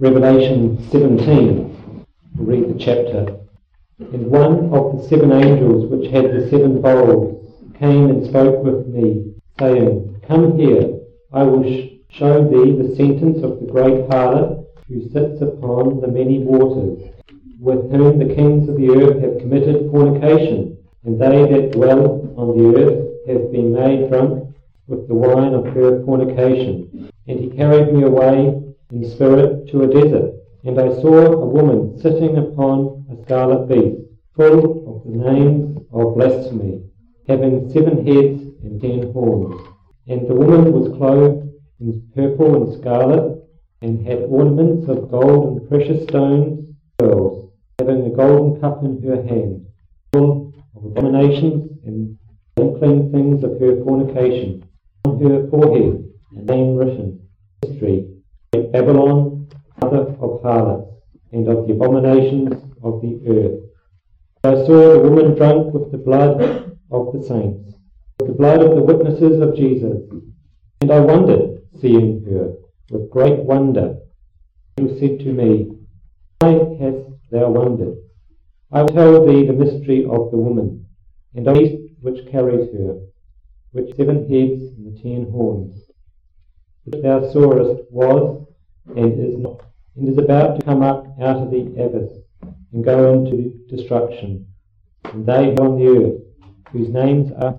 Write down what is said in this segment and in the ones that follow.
Revelation 17, we'll read the chapter. And one of the 7 angels which had the 7 bowls came and spoke with me, saying, Come here, I will show thee the sentence of the great harlot, who sits upon the many waters, with whom the kings of the earth have committed fornication, and they that dwell on the earth have been made drunk with the wine of her fornication. And he carried me away in spirit to a desert, and I saw a woman sitting upon a scarlet beast, full of the names of blasphemy, having 7 heads and 10 horns. And the woman was clothed in purple and scarlet, and had ornaments of gold and precious stones, pearls, having a golden cup in her hand, full of abominations and unclean things of her fornication. On her forehead a name written, Mystery, Great Babylon, mother of harlots, and of the abominations of the earth. I saw the woman drunk with the blood of the saints, with the blood of the witnesses of Jesus. And I wondered, seeing her, with great wonder. He said to me, Why hast thou wondered? I will tell thee the mystery of the woman, and of the beast which carries her, which 7 heads and the 10 horns, which thou sawest was, and is not, and is about to come up out of the abyss, and go into destruction. And they on the earth, whose names are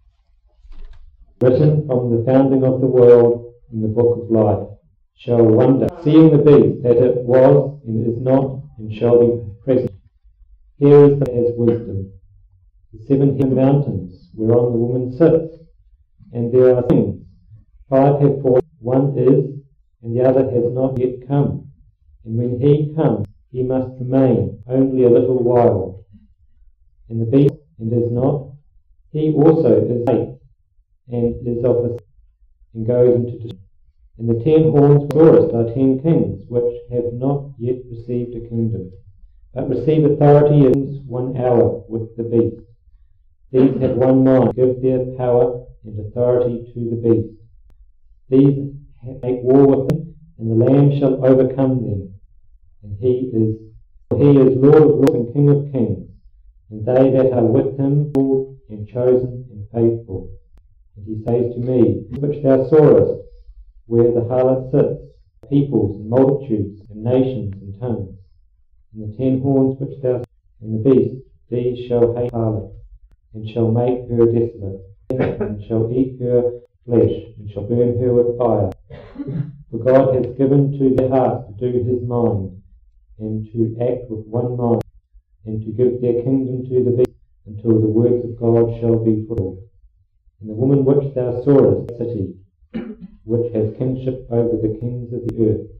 written from the founding of the world in the book of life, shall wonder, seeing the beast, that it was, and is not, and shall be present. Here is the as wisdom. The 7 hidden mountains whereon the woman sits, and there are things. 5 have fallen, 1 is, and the other has not yet come. And when he comes, he must remain only a little while. And the beast, and is not, he also is 8, and is of the and goes into destruction. And the 10 horns sawest are 10 kings, which have not yet received a kingdom, but receive authority in 1 hour with the beast. These have one mind, give their power and authority to the beast. These make war with him, and the Lamb shall overcome them. And he is Lord of lords and King of kings, and they that are with him called and chosen and faithful. And he says to me, which thou sawest, where the harlot sits, peoples and multitudes and nations and tongues. And the 10 horns which thou and the beast, these shall hate harlot, and shall make her desolate, and shall eat her flesh, and shall burn her with fire. For God hath given to their hearts to do his mind, and to act with one mind, and to give their kingdom to the beast, until the words of God shall be fulfilled. And the woman which thou sawest, city, which has kingship over the kings of the earth.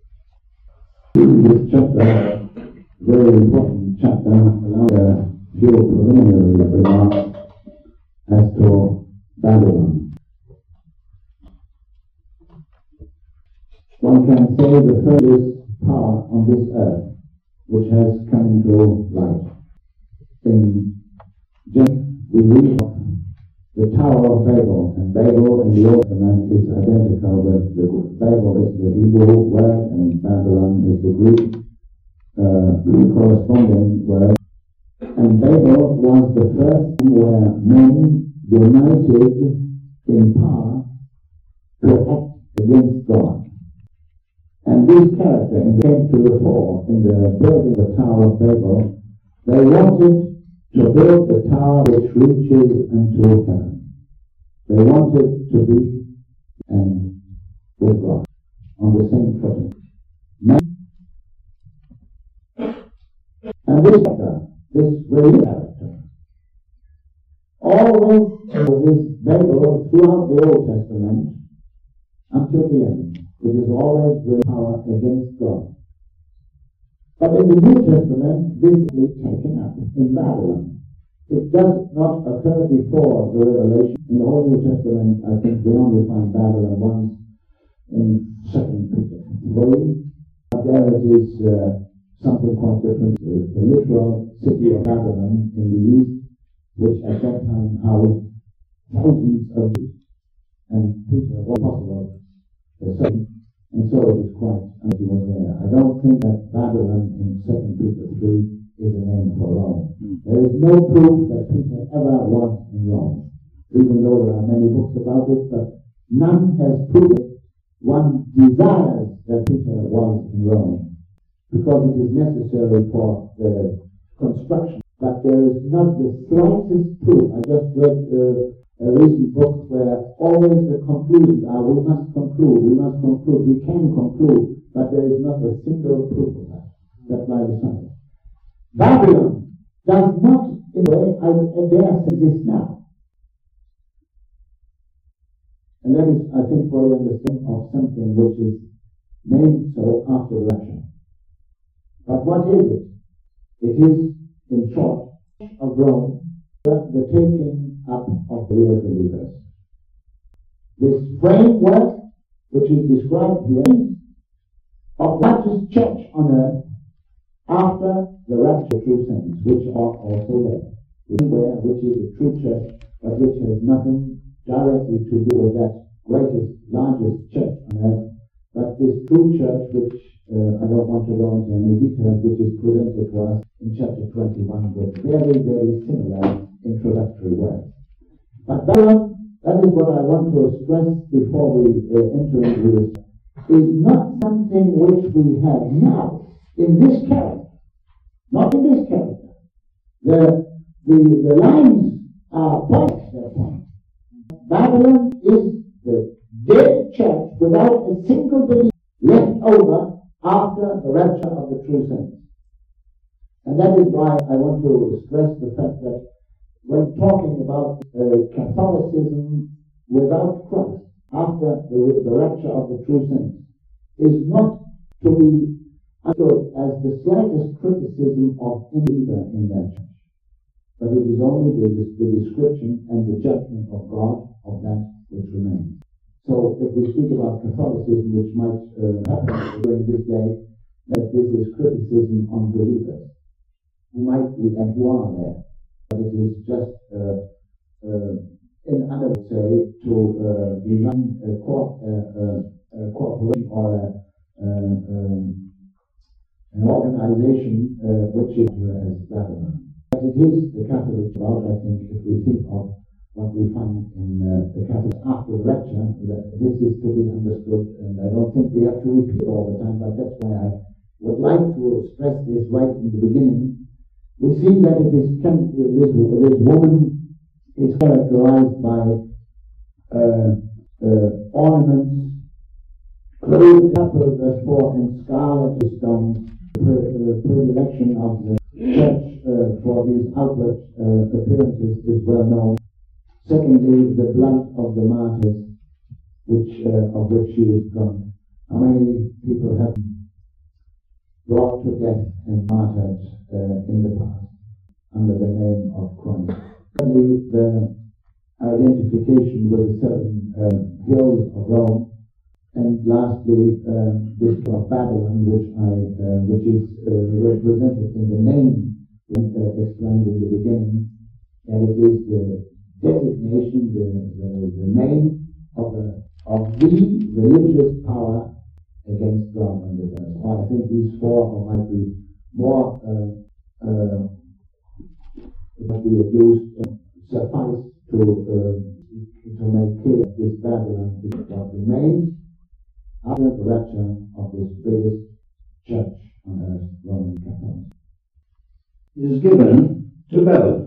This chapter, very important chapter, allows a few preliminary remarks as to Babylon. One can say the furthest power on this earth which has come into light. In Genesis we read of the Tower of Babel, and Babel in the Old Testament is identical with the Babel is the Hebrew word, and Babylon is the Greek corresponding word. And Babel was the first where men united in power to act against God. And this character came to the fore in the building of the Tower of Babel. They wanted to build the tower which reaches unto heaven. They wanted to be and with God on the same footing. And this very character, always this Babel throughout the Old Testament until the end, it is always the power against God. But in the New Testament, this is taken up in Babylon. It does not occur before the Revelation. In the whole New Testament, I think we only find Babylon once in 2 Peter 3. But there it is something quite different. The literal city of Babylon in the east, which at that time housed thousands of Jews. And Peter was possible the same. And so it is quite as he was there. I don't think think that Babylon in 2 Peter 3 is a name for Rome. There is no proof that Peter ever was in Rome, even though there are many books about it, but none has proved it. One desires that Peter was in Rome because it is necessary for the construction, but there is not the slightest proof. I just read a recent book where always the conclusions are, we must conclude, we can conclude, but there is not a single proof of that. That's why the Son. Babylon does not, in a way, I dare say this now. And that is, I think, for the understanding of something which is named so after the rapture. But what is it? It is, in short, of Rome, the taking up of the real believers. This framework, which is described here, of the largest church on earth after the rapture of true saints, which are also there. Which is a true church, but which has nothing directly to do with that greatest, largest church on earth, but this true church, which I don't want to go into any details, which is presented to us in chapter 21 with very, very similar introductory words. But that is what I want to stress before we enter into this, is not something which we have now in this character, not in this character. The lines are points at that point. Babylon is the dead church without a single believer left over after the rapture of the true saints. And that is why I want to stress the fact that when talking about Catholicism without Christ after the rapture of the true saints is not to be understood as the slightest criticism of any believer in that church. But it is only the description and the judgment of God of that which remains. So if we speak about Catholicism, which might happen during this day, that this is criticism on believers who might be and who are there. But it is just, in other words, say, to design a corporation or an organization which is as Babylon. But it is the Catholic route, I think, if we think of what we find in the Catholic after the rapture, that this is to be understood, and I don't think we have to repeat all the time, but that's why I would like to stress this right in the beginning. We see that it is this woman is characterized by ornaments, clothed coupled, therefore, in scarlet stones, the predilection of the church for these outward appearances is well known. Secondly, the blood of the martyrs, of which she is drunk. How many people have been brought to death and martyred in the past under the name of Christ? Thirdly, the identification with the seven hills of Rome. And lastly, this of Babylon, which is represented in the name explained in the beginning, and it is the designation, the name of the religious power against God on this earth. So I think these four might be more might be used suffice to make clear this Babylon is what remains after the rapture of this biggest church on earth, Roman Catholic. Is given to Babylon.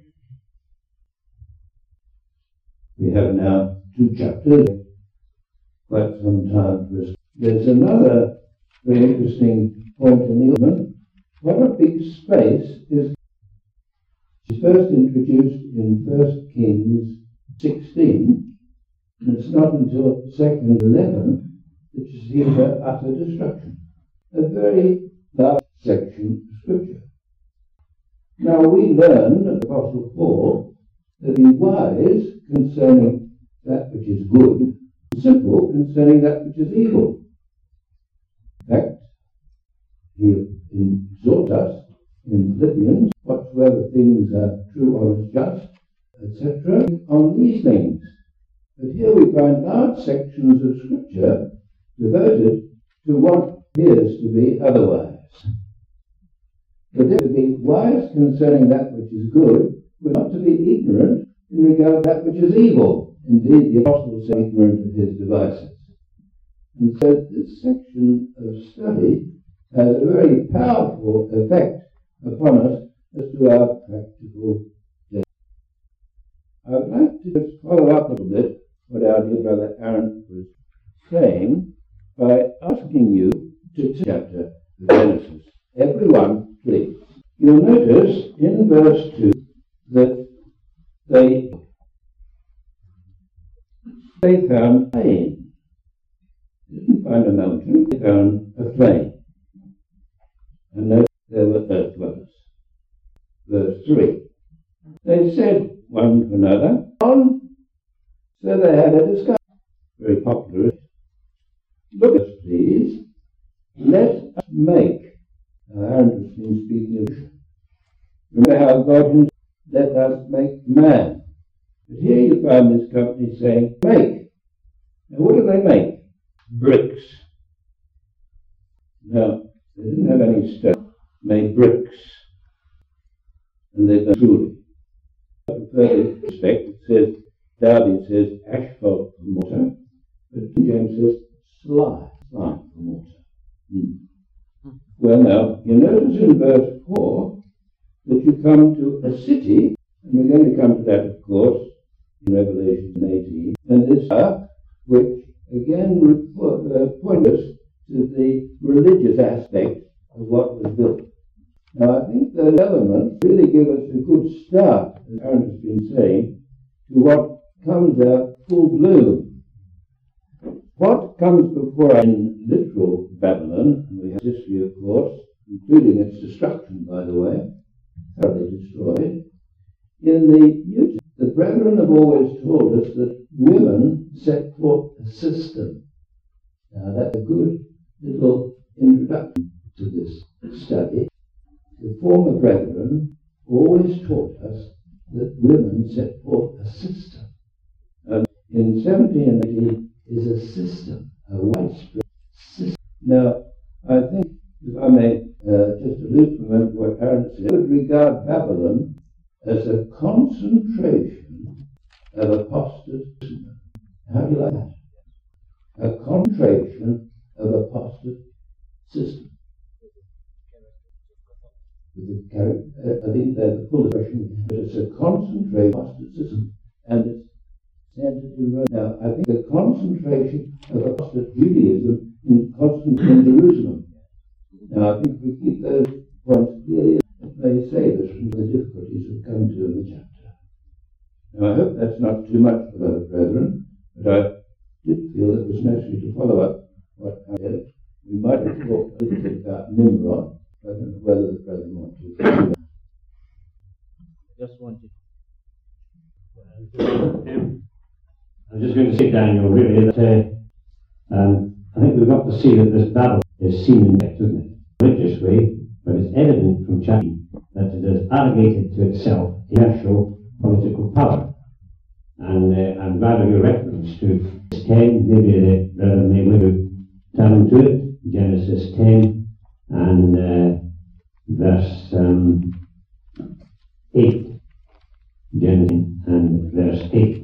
We have now 2 chapters, quite some time for us. There's another very interesting point in the argument. What a big space is first introduced in 1 Kings 16, and it's not until 2 11 that you see her utter destruction. A very large section of Scripture. Now we learn of the Apostle Paul that be wise concerning that which is good, simple concerning that which is evil. In fact, he exhorts us in Philippians, whatsoever things are true, honest, just, etc., on these things. But here we find large sections of Scripture devoted to what appears to be otherwise. But they would be wise concerning that which is good, but not to be ignorant in regard to that which is evil. Indeed, the apostle was ignorant of his devices. And so this section of study has a very powerful effect upon us as to our practical day. I would like to just follow up a little bit what our dear brother Aaron was saying by asking you to chapter of Genesis. Everyone, please. You'll notice in verse 2 that they found a plain. They didn't find a mountain, they found a plain. And notice there were earth dwellers. Verse 3. They said one to another, on. So they had a discussion. Very popular. Look at us, please. Let us make. Now, Aaron has been speaking of vision. Remember how God himself, let us make man. But here you find this company saying, make. Now, what do they make? Bricks. Now, they didn't have any stone. Made bricks. And they've done truly. In further respect, it says, Darby says asphalt for mortar, but King James says slime for mortar. Well, now, you notice in verse 4 that you come to a city, and we're going to come to that, of course, in Revelation 18, and this which again points us to the religious aspect of what was built. Now, I think those elements really give us a good start, as Aaron has been saying, to what comes out full bloom. What comes before us in literal Babylon, and we have history, of course, including its destruction, by the way, thoroughly destroyed. In the New Testament, the brethren have always told us that women set forth a system. Now, that's a good little introduction to this study. The former brethren always taught us that women set forth a system. And in 1780 is a system, a widespread system. Now, I think, if I may just allude for a moment to what Aaron said, I would regard Babylon as a concentration of apostasy. How do you like that? A concentration of apostate system. I think they're the full expression, but it's a concentration of apostate system, and it's centered in Rome. Now, I think the concentration of apostate Judaism in Constantine, Jerusalem. Now, I think we keep those points clearly, it may save us from the difficulties we've come to in the chapter. Now, I hope that's not too much for other brethren, but I did feel it was necessary to follow up what I said. We might have talked a little bit about Nimrod. I don't know whether the brethren want to. Just wanted. I'm just going to say, Daniel, really, that I think we've got to see that this battle is seen in text, isn't it? Religious way, but it's evident from chapter that it has arrogated to itself inertial political power. And I'm glad of your reference to 10, maybe the brother may want to turn to it, Genesis 10 and verse 8. Genesis and verse 8.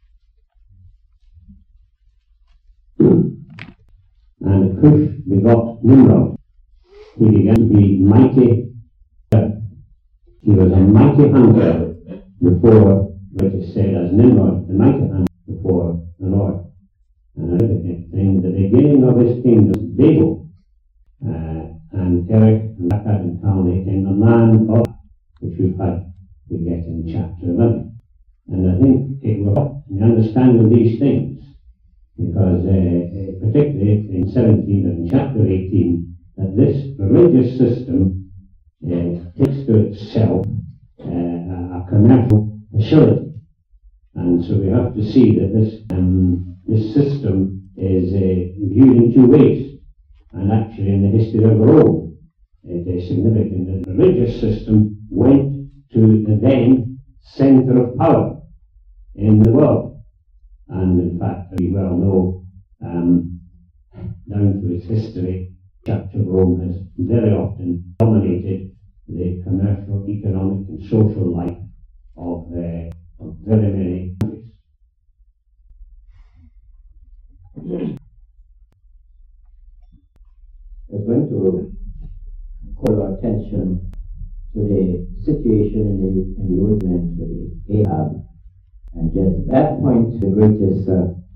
And Cush begot Nimrod. He began to be mighty. He was a mighty hunter before, which is said as Nimrod, the mighty hunter before the Lord. And in the beginning of his kingdom, Babel, and Eric and Akkad and Calneh in the land of which we've had we get in chapter 11. And I think it will help in the understanding of these things, because particularly in 17 and chapter 18, that this religious system takes to itself a commercial assurity. And so we have to see that this system is viewed in two ways. And actually in the history of Rome, it is significant that the religious system went to the then center of power in the world. And in fact, we well know, down to its history, Church of Rome has very often dominated the commercial, economic and social life of very many countries. I'm going to call our attention to the situation in the Old Testament with Ahab and Jezebel. At that point, the greatest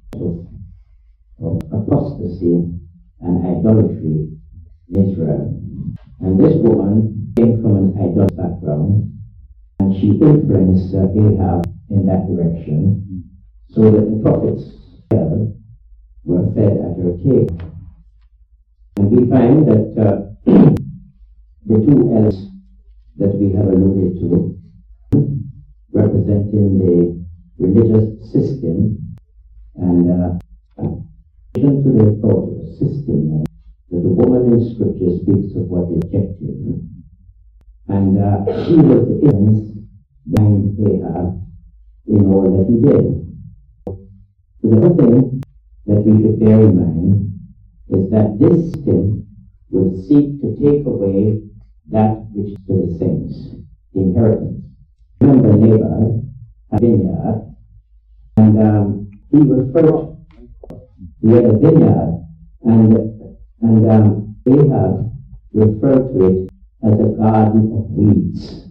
of apostasy and idolatry in Israel. And this woman came from an idol background, and she influenced Ahab in that direction, so that the prophets were fed at her table. And we find that the two elders that we have alluded to, representing the religious system, and to the thought of a system, that the woman in Scripture speaks of what is objective. And she was the influence behind Ahab in all that he did. So the other thing that we should bear in mind is that this system will seek to take away that which is to the saints, the inheritance. Remember, Nabal had a vineyard, and he referred, he had a vineyard, and Ahab referred to it as a garden of weeds.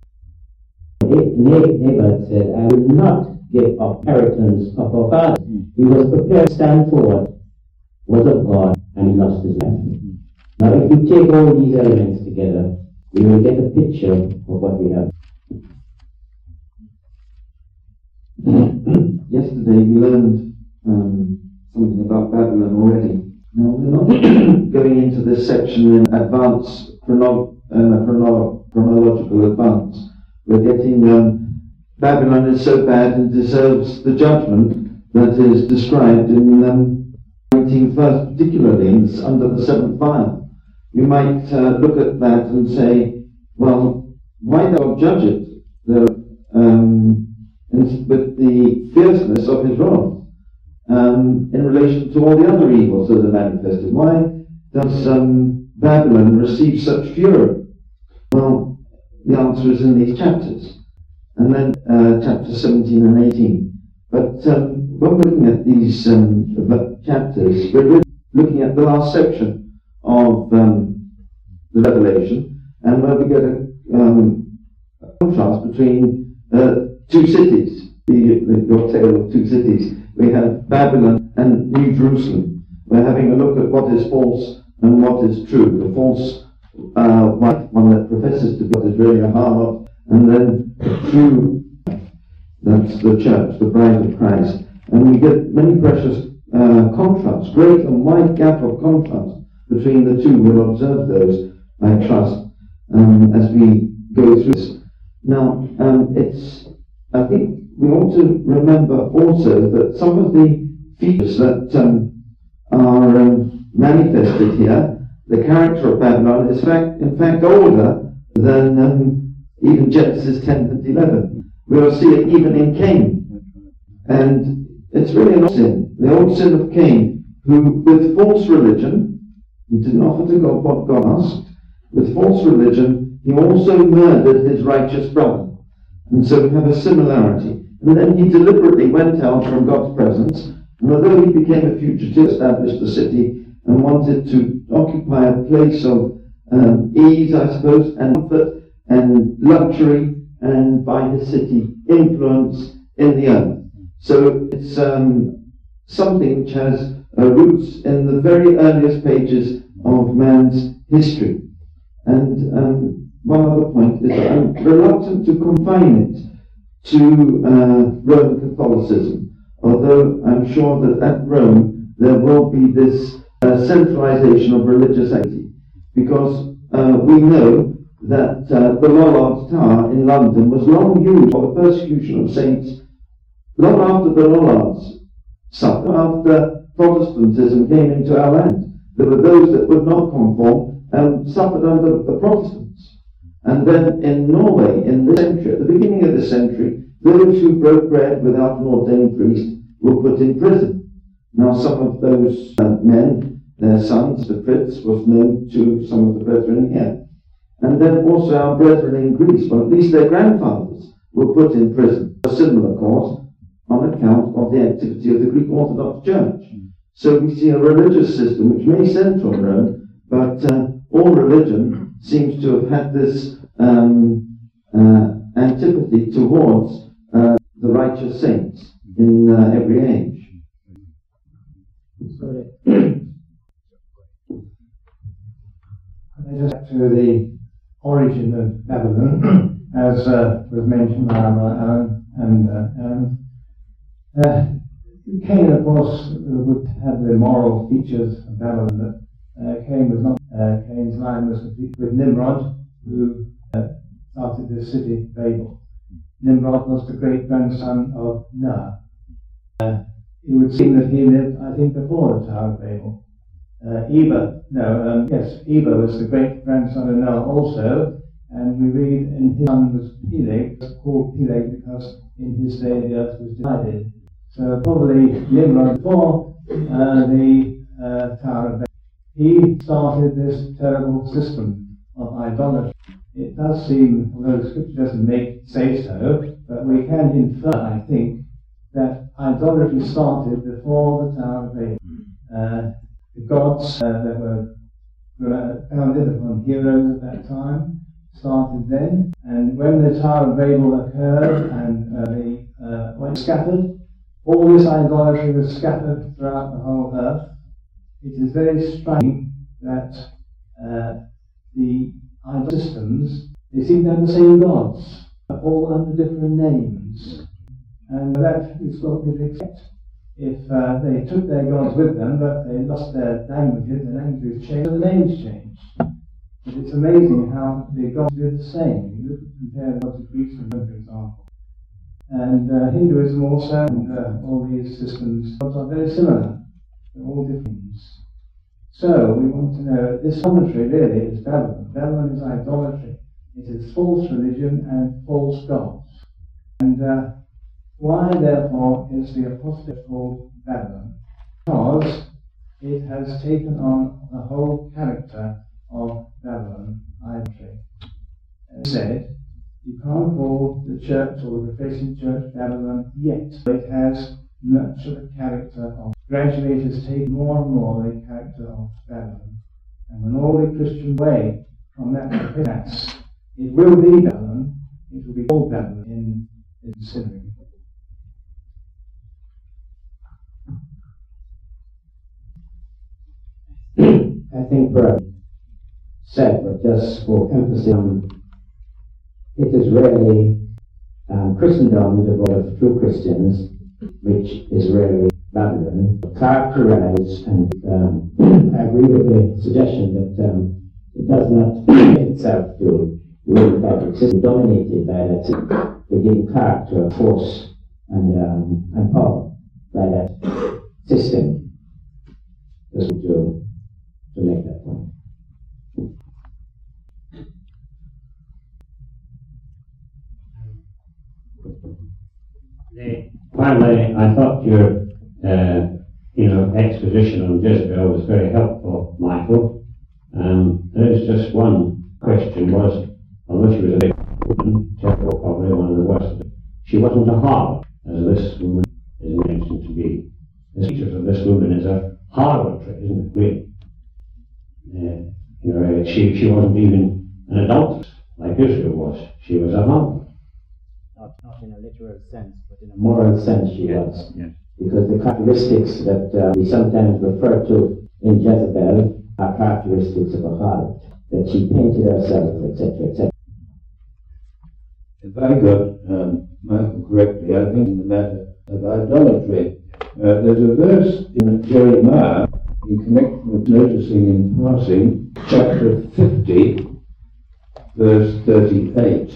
Nabal said, I will not give up inheritance of our fathers. He was prepared to stand for what was of God, and he lost his life. Now, if we take all these elements together, we will get a picture of what we have. Yesterday we learned something about Babylon already. Now we're not going into this section in advance, chronological advance. We're getting Babylon is so bad and deserves the judgment that is described in 19th verse, particularly under the seventh vial. You might look at that and say, well, why don't judge it with the fierceness of his wrath in relation to all the other evils that are manifested? Why does Babylon receive such fury? Well, the answer is in these chapters, and then chapters 17 and 18. But when we're looking at these chapters, we're really looking at the last section of the Revelation, and where we get a contrast between two cities, your tale of two cities. We have Babylon and New Jerusalem. We're having a look at what is false and what is true. The false one that professes to be is really a harlot, and then the true, that's the church, the bride of Christ. And we get many precious contrasts, great and wide gap of contrast between the two. We'll observe those, I trust, as we go through this. Now, I think we ought to remember also that some of the features that are manifested here, the character of Babylon is in fact older than even Genesis 10 and 11. We'll see it even in Cain. And it's really an old sin, the old sin of Cain, who with false religion, he didn't offer to God what God asked. With false religion, he also murdered his righteous brother. And so we have a similarity. And then he deliberately went out from God's presence, and although he became a fugitive, established a city and wanted to occupy a place of ease, I suppose, and comfort and luxury, and by his city, influence in the earth. So it's something which has roots in the very earliest pages of man's history. And one other point is that I'm reluctant to confine it to Roman Catholicism, although I'm sure that at Rome there will be this centralization of religious activity, because we know that the Lollards Tower in London was long used for the persecution of saints long after the Lollards suffered, after Protestantism came into our land. There were those that would not conform and suffered under the Protestants. And then in Norway, in this century, at the beginning of this century, those who broke bread without an ordained priest were put in prison. Now some of those men their sons, the prince, was known to some of the brethren here. And then also our brethren in Greece, well, at least their grandfathers were put in prison, a similar cause, on account of the activity of the Greek Orthodox Church. So we see a religious system which may stem from Rome, but all religion seems to have had this antipathy towards the righteous saints in every age. Sorry. Just to the origin of Babylon, as was mentioned by Alan and Aaron. Cain, of course, would have the moral features of Babylon, that Cain was not. Cain's line was with Nimrod, who started the city Babel. Nimrod was the great-grandson of Noah. It would seem that he lived, I think, before the Tower of Babel. Eber was the great-grandson of Noah also, and we read, and his son was Peleg, called Peleg because in his day the earth was divided. So probably Nimrod before the Tower of Babel. He started this terrible system of idolatry. It does seem, although the scripture doesn't say so, but we can infer, I think, that idolatry started before the Tower of Babel. The gods that were founded upon heroes at that time started then, and when the Tower of Babel occurred and went scattered, all this idolatry was scattered throughout the whole earth. It is very striking that the idol systems, they seem to have the same gods, all under different names. And that is what we'd expect. If they took their gods with them, but they lost their languages changed, the names changed. But it's amazing how the gods do the same. You look at compare the gods of Greece and Rome, for example. And Hinduism also, and all these systems, gods are very similar. They're all different. So we want to know, this idolatry really is Babylon. Babylon is idolatry. It is false religion and false gods. And why, therefore, is the apostate called Babylon? Because it has taken on the whole character of Babylon, idolatry. As said, you can't call the church or the professing church Babylon yet. It has much of the character of. Gradually it has taken more and more the character of Babylon. And when all the Christians away from that profess, it will be Babylon, it will be called Babylon in considering. I think perhaps said, but just for emphasis, it is really Christendom devoid of true Christians, which is really Babylon, characterized, and I agree with the suggestion that it does not limit itself to the Roman Catholic system, dominated by that system, but giving character, force, and power by that system. Just to make that point. Finally, I thought your exposition on Jezebel was very helpful, Michael. There is just one question although she was a big woman, Jezebel probably one of the worst, she wasn't a harlot, as this woman is mentioned to be. The features of this woman is a harlotry, isn't it, really? She wasn't even an adulteress like Israel was. She was a harlot. Not in a literal sense, but in a moral sense she was. Yes. Because the characteristics that we sometimes refer to in Jezebel are characteristics of a harlot, that she painted herself, etc., etc. If I got Michael correctly, I think in the matter of idolatry, there's a verse in Jeremiah in connection with noticing in passing, chapter 50, verse 38.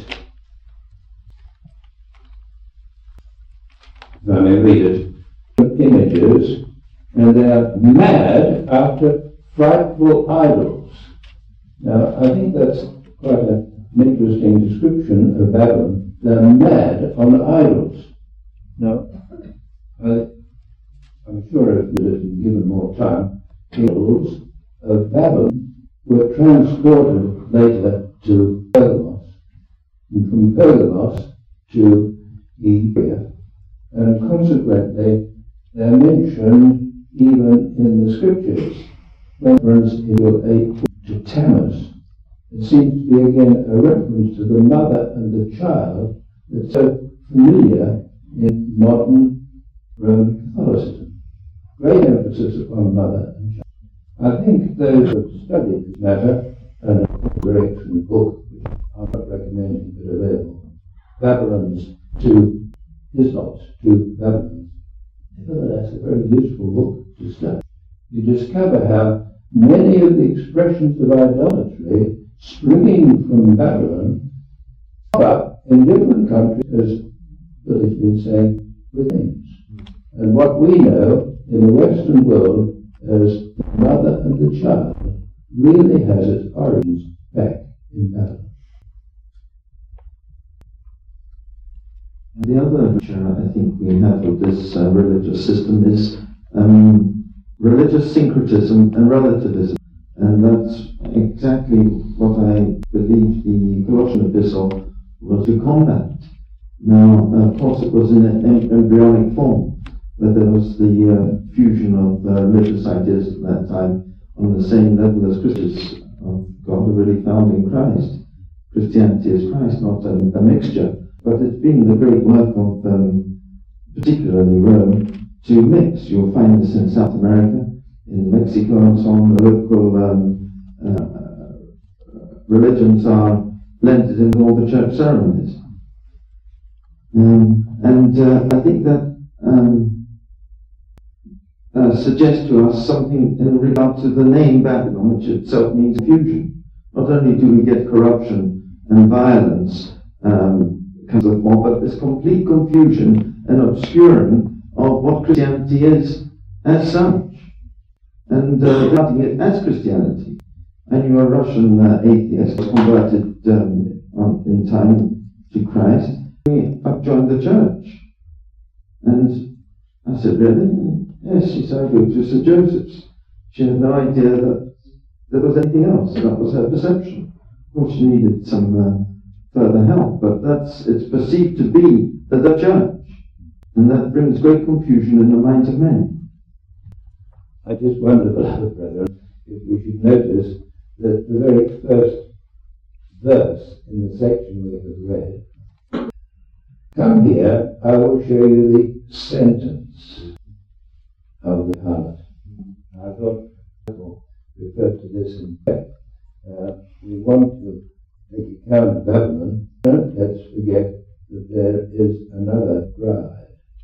If I may read it. Images, and they are mad after frightful idols. Now, I think that's quite an interesting description of Babylon. They're mad on idols. Now, I'm sure if it had been given more time, peoples of Babylon were transported later to Pergamos, and from Pergamos to Ethiopia, and consequently they're mentioned even in the scriptures. Reference in 8 to Tammuz. It seems to be again a reference to the mother and the child that's so familiar in modern Roman Catholicism. Great emphasis upon mother and child. I think those who have studied this matter, and a very excellent book, which I'm not recommending but available, Babylon's to Islots to Babylon, nevertheless a very useful book to study. You discover how many of the expressions of idolatry springing from Babylon pop up in different countries, as Billy's been saying, with names. And what we know in the Western world as the mother and the child really has its origins back in Babylon. The other feature I think we have of this religious system is religious syncretism and relativism. And that's exactly what I believe the Colossian epistle was to combat. Now, of course, it was in an embryonic form, but there was the fusion of religious ideas at that time on the same level as Christians of God are really found in Christ. Christianity is Christ, not a mixture. But it's been the great work of particularly Rome to mix. You'll find this in South America, in Mexico and so on. The local religions are blended into all the church ceremonies. I think that suggests to us something in regard to the name Babylon, which itself means confusion. Not only do we get corruption and violence comes with more, but this complete confusion and obscuring of what Christianity is as such, and regarding it as Christianity. And you are a Russian atheist converted in time to Christ. I've joined the church. And I said, really? Yes, she said, I go to St. Joseph's. She had no idea that there was anything else. That was her perception. Of course, she needed some further help, but it's perceived to be the church. And that brings great confusion in the minds of men. I just wonder, beloved brethren, if we should notice that the very first verse in the section we have read, come here, I will show you the sentence of the harlot. I thought Michael referred to this in fact. We want to take account of Babylon. Let's forget that there is another bride.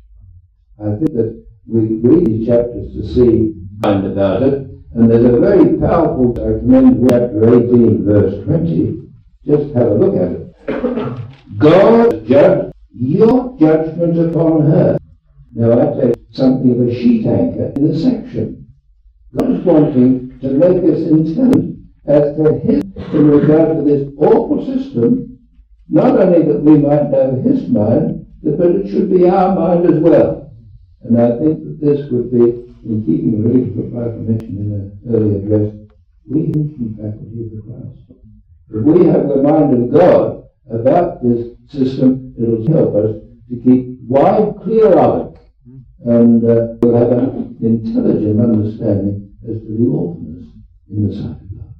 I think that we read these chapters to see about it, and there's a very powerful, I commend chapter 18, verse 20. Just have a look at it. God judge your judgment upon her. Now I take something of a sheet anchor in the section. God is wanting to make us intelligent as to His, in regard to this awful system, not only that we might know His mind, but it should be our mind as well. And I think that this would be, in keeping really with what I mentioned in an earlier address, we thinking faculty of the Christ. If we have the mind of God about this system, it will help us to keep wide clear of it, and we'll have an intelligent understanding as to the awfulness in the sight of God.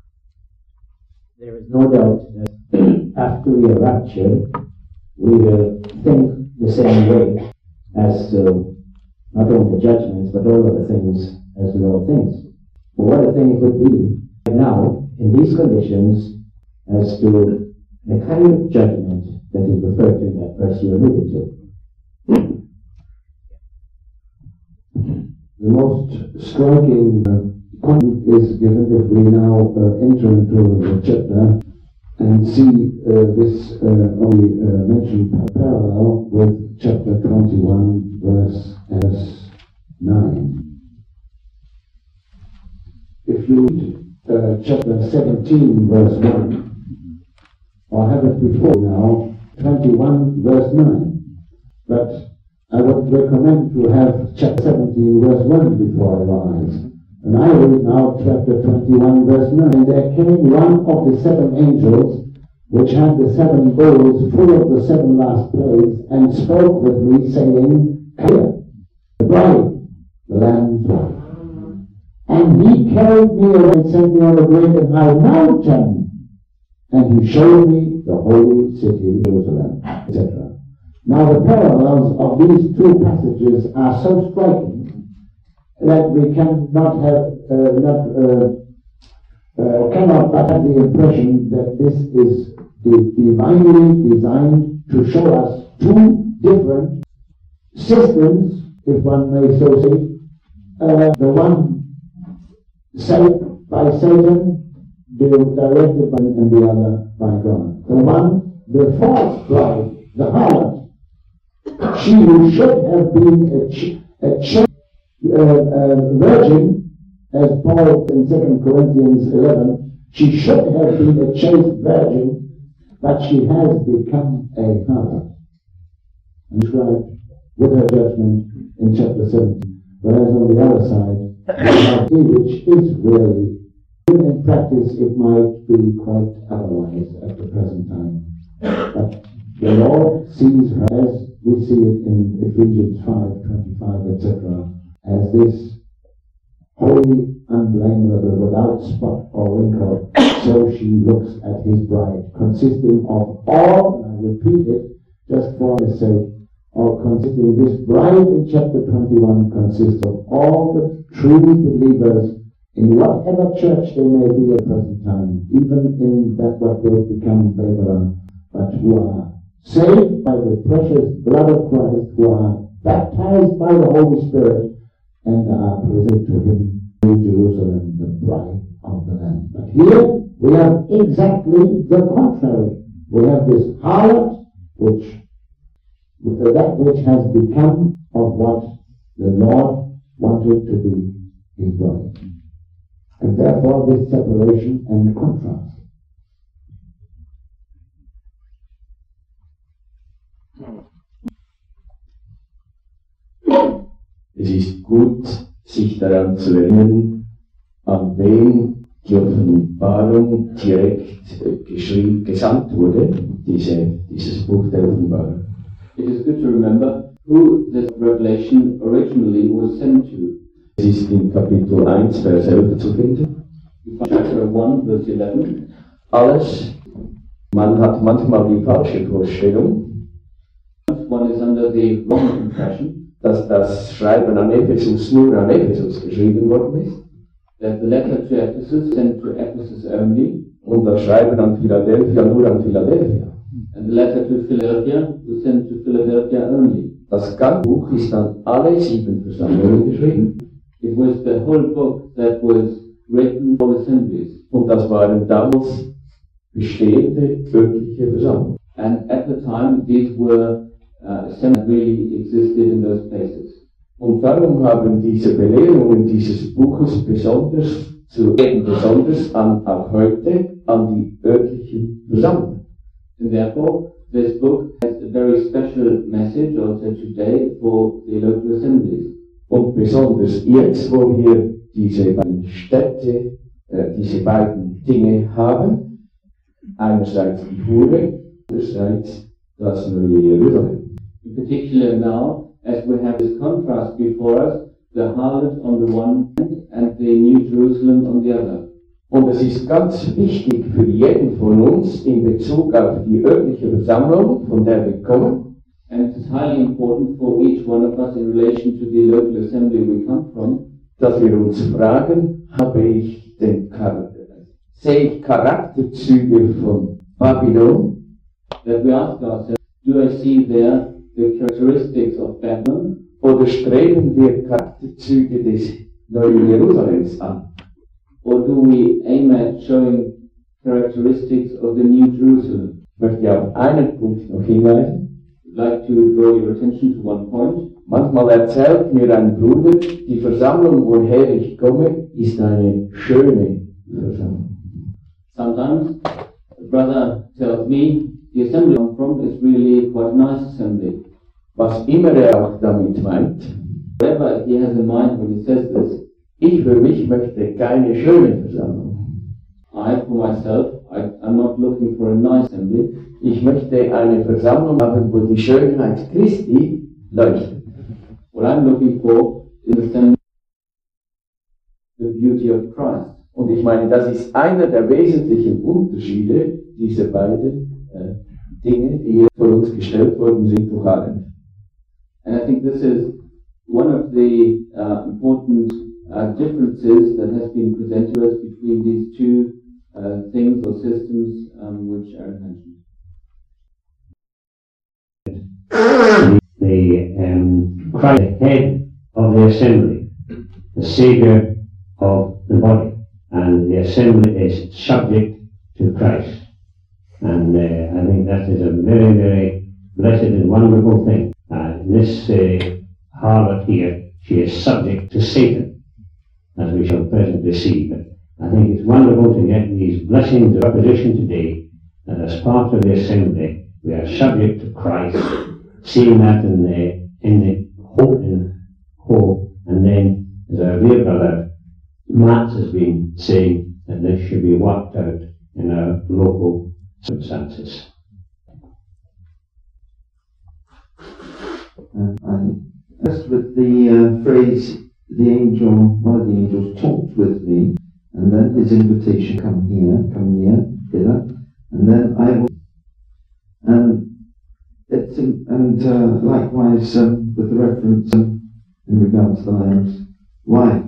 There is no doubt that after we are raptured, we will think the same way as to not only judgments, but all other things as to all things. But what a thing it would be right now, in these conditions, as to the kind of judgment that is referred to in that verse you alluded to. The most striking point is given if we now enter into the chapter and see this only mentioned parallel with chapter 21, verse 9. If you read chapter 17, verse 1, or have it before now, 21, verse 9. But I would recommend to have chapter 17, verse 1 before our eyes, And I read now chapter 21, verse 9. And there came one of the 7 angels, which had the 7 bowls full of the 7 last plagues, and spoke with me, saying, Here, the bride, the Lamb's wife. And he carried me away and sent me on a great and high mountain, and he showed me the holy city, Jerusalem, etc. Now the parallels of these 2 passages are so striking that we cannot but have the impression that this is divinely designed to show us 2 different systems, if one may so say. The one set by Satan, directed by, and the other by God. The one, the false bride, the harlot, she who should have been a chaste virgin, as Paul in 2 Corinthians 11, she should have been a chaste virgin, but she has become a harlot. And described with her judgment in chapter 17. Whereas on the other side, we have he which is really, in practice it might be quite otherwise at the present time. But the Lord sees her, as we see it in Ephesians 5:25, etc., as this holy, unblameable, without spot or wrinkle. So she looks at his bride, consisting of all, and I repeat it just for his sake, or consisting, this bride in chapter 21 consists of all the true believers in whatever church they may be at the present time, even in that what will become Babylon, but who are saved by the precious blood of Christ, who are baptized by the Holy Spirit, and are presented to him in Jerusalem, the bride of the Lamb. But here we have exactly the contrary. We have this harlot, that which has become of what the Lord wanted to be his bride. And therefore this separation and contrast. Es ist gut, sich daran zu erinnern, an wen die Offenbarung direkt gesandt wurde, dieses Buch der Offenbarung. It is good to remember who this revelation originally was sent to. Es ist in Kapitel 1, Vers 11 zu finden. Chapter 1, verse 11. Alles, man hat manchmal die falsche Vorstellung, one is under the wrong impression, dass das Schreiben an Ephesus nur an Ephesus geschrieben worden ist. That the letter to Ephesus sent to Ephesus only. Und das Schreiben an Philadelphia nur an Philadelphia. And the letter to Philadelphia was sent to Philadelphia only. Das ganze Buch ist an alle 7 Versammlungen geschrieben. It was the whole book that was written for assemblies. Und das waren damals bestehende göttliche Versammlungen. And at the time these were assemblies that really existed in those places. Und darum haben diese Belehrungen dieses Buches besonders auch heute an die örtlichen Versammlungen. And therefore, this book has a very special message also today for the local assemblies. Und besonders jetzt, wo wir diese beiden Städte, diese beiden Dinge haben, einerseits die Hure, andererseits das neue Jerusalem. In particular now, as we have this contrast before us, the harlot on the one hand and the New Jerusalem on the other. Und es ist ganz wichtig für jeden von uns in Bezug auf die örtliche Versammlung, von der wir kommen, and it is highly important for each one of us in relation to the local assembly we come from, dass wir uns fragen, sehe ich Charakterzüge von Babylon? That we ask ourselves, do I see there the characteristics of Babylon? Oder streben wir Charakterzüge des neuen Jerusalems an? Or do we aim at showing characteristics of the New Jerusalem? Ich möchte auf einen Punkt noch hinweisen. I'd like to draw your attention to one point. Manchmal erzählt mir ein Bruder, die Versammlung, woher ich komme, ist eine schöne Versammlung. Sometimes a brother tells me, the assembly I'm from is really quite a nice assembly. Was immer auch damit meint, whatever he has in mind when he says this, Ich für mich möchte keine schöne Versammlung. I, for myself, I'm not looking for a nice assembly. Ich möchte eine Versammlung haben, wo die Schönheit Christi leuchtet. What I'm looking for is the beauty of Christ. Und ich meine, das ist einer der wesentlichen Unterschiede dieser beiden Dinge, die vor uns gestellt worden sind durch Arendt. And I think this is one of the important differences that has been presented to us between these two things or systems which are mentioned. Christ, the head of the assembly, the Saviour of the body, and the assembly is subject to Christ. And I think that is a very, very blessed and wonderful thing. This harlot here, she is subject to Satan, as we shall presently see. But I think it's wonderful to get these blessings of opposition today, that as part of the assembly, we are subject to Christ, seeing that in the hope, and then, as our dear brother Matt has been saying, that this should be worked out in our local circumstances. I'm impressed with the phrase, one of the angels talked with me, and then his invitation, come near, hither, and then I will. Likewise with the reference in regards to the Lamb's wife.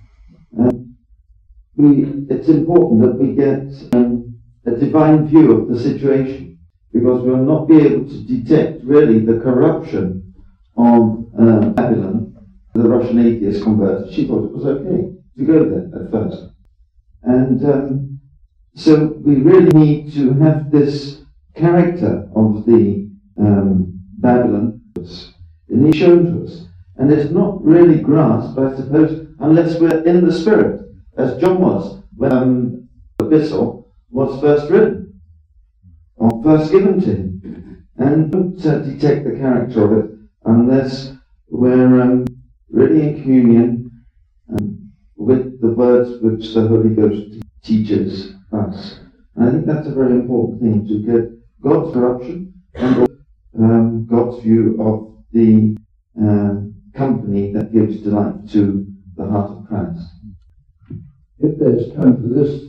It's important that we get a divine view of the situation, because we'll not be able to detect really the corruption of Babylon. The Russian atheist converted, she thought it was okay to go there at first. And so we really need to have this character of the Babylon in the shown to us. And it's not really grasped, I suppose, unless we're in the spirit, as John was when the epistle was first written, or first given to him. And don't detect the character of it unless we're really in communion with the words which the Holy Ghost teaches us. And I think that's a very important thing, to get God's corruption and God's view of the company that gives delight to the heart of Christ. If there's time for this,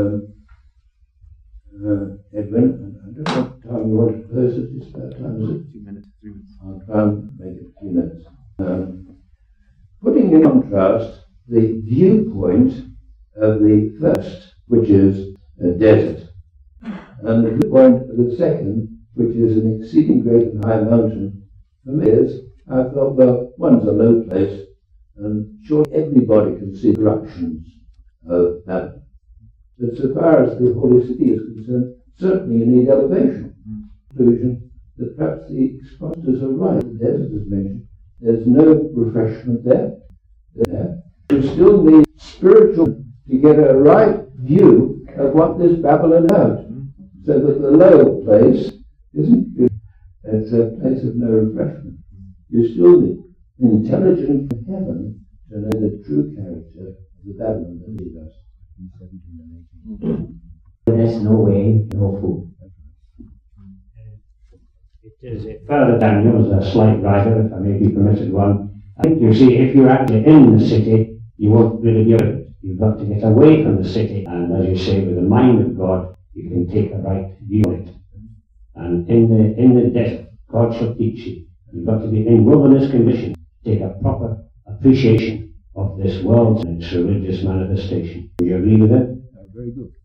Edwin, I don't know what time you want to close it. It's about time, is it? 2 minutes, 3 minutes. I'll try and make it 2 minutes. Putting in contrast the viewpoint of the first, which is a desert, and the viewpoint of the second, which is an exceeding great and high mountain, for me is, I thought, well, one's a low place, and sure everybody can see corruptions of that. But so far as the Holy City is concerned, certainly you need elevation. Conclusion that perhaps the expositors are right. The desert is mentioned. There's no refreshment there. You still need spiritual to get a right view of what this Babylon has. So that the low place isn't good. It's a place of no refreshment. You still need intelligence from heaven to know the true character of the Babylon that leads us in 17 and 18. There's no way, no food. It is further down, there was a slight rider, if I may be permitted one. I think you see, if you're actually in the city, you won't really get it. You've got to get away from the city, and as you say, with the mind of God, you can take a right view of it. And in the desert, God shall teach you. You've got to be in wilderness conditions, take a proper appreciation of this world and its religious manifestation. Do you agree with it? Very good.